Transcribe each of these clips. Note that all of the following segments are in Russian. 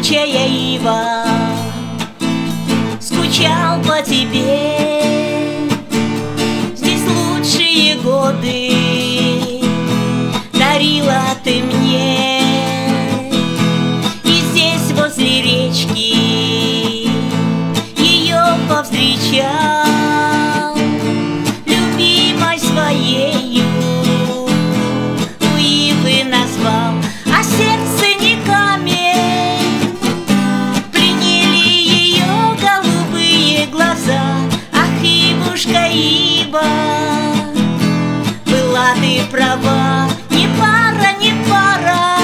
колючая ива, скучал по тебе. Здесь лучшие годы дарила ты мне, и здесь возле речки ее повстречал, любимой своею у ивы назвал. А сердце не камень, пленили ее голубые глаза. Ах, ивушка, ива, была ты права, не пара, не пара,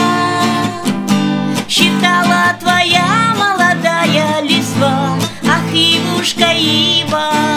считала твоя молодая листва. Ах, ивушка, ива,